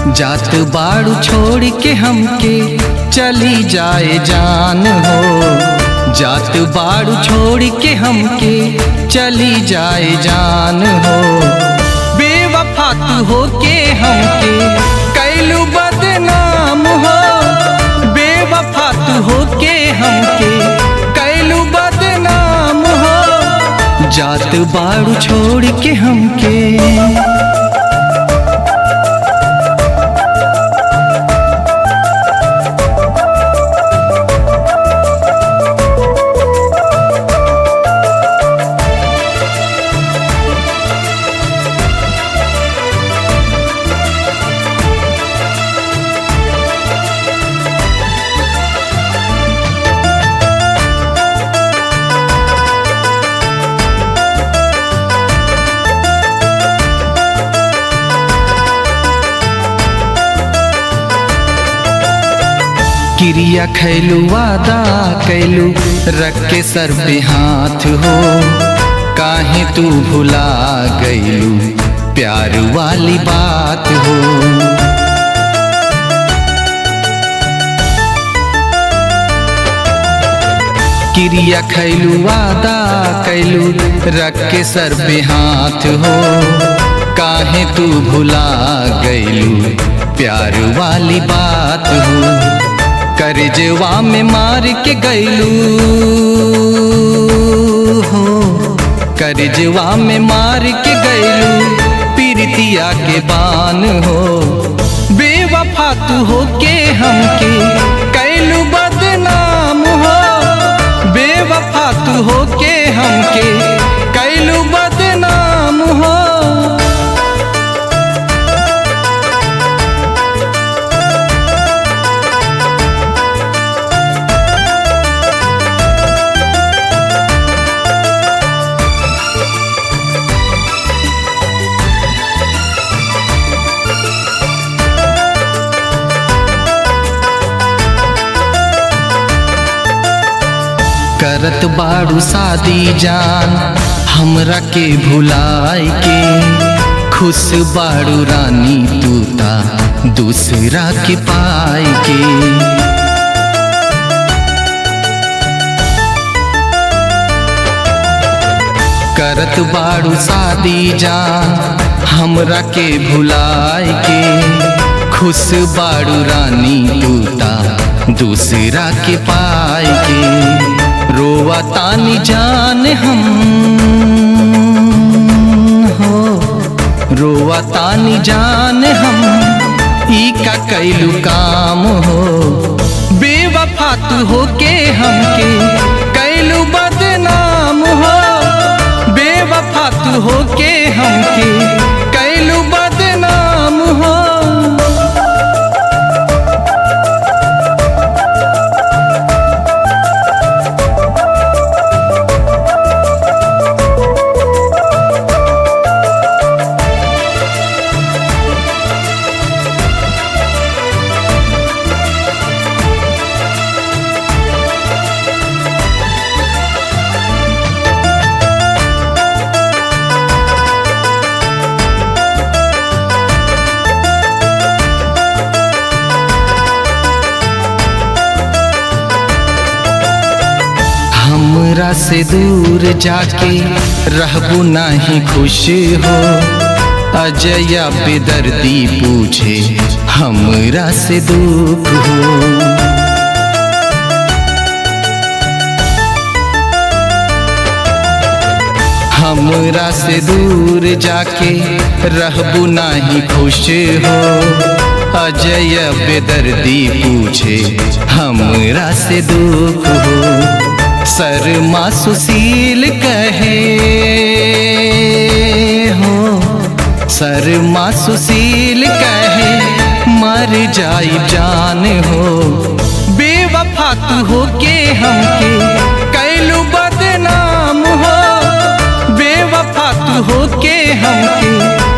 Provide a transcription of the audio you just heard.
जात बाड़ू छोड़ के हमके चली जाए जान हो। जात बाड़ू छोड़ के हमके चली जाए जान हो। बेवफा तू हो के हमके कैलू बदनाम हो। बेवफा तू हो के हमके कैलू बदनाम हो। जात बाड़ू छोड़ के हमके। क्रिया खैलू वादा कैलू रख के सर पे हाथ हो। काहे तू भुला गईलू प्यार वाली बात हो। क्रिया खैलू वादा कैलू रख के सर पे हाथ हो। काहे तू भुला गईलू प्यार वाली बात हो। करजवा में मार के गईलू हो। करजवा में मार के गईलू पीरतिया के बान हो। बेवफा तू हो के हमके कैलू बदनाम हो। बेवफा तू हो के हमके कैलू बदनाम हो। करत बाड़ू शादी जान हमरा के भुलाए के। खुश बाड़ू रानी तूता दूसरा के पाए के। करत बाड़ू शादी जान हमरा के भुलाए के। खुश बाड़ू रानी तूता दूसरा के पाए के। रोवा तानी जान हम हो। रोवा तानी जान हम ई का कैलू काम हो। बेवफा तू हो के हमके कैलू बदनाम हो। बेवफा तू हो के हमके कैलू बदनाम हो। हमरा से दूर जाके रहबू नहीं खुश हो। अजया बेदर्दी पूछे हमरा से दुख हो। हमरा से दूर जाके रहबू नहीं खुश हो। अजय बेदर्दी पूछे हमरा से दुख हो। शर्मा सुशील कहे हो। शर्मा सुशील कहे मर जाई जान हो। बेवफा तू हो के हमके कैलू बदनाम हो। बेवफा तू हो के हमके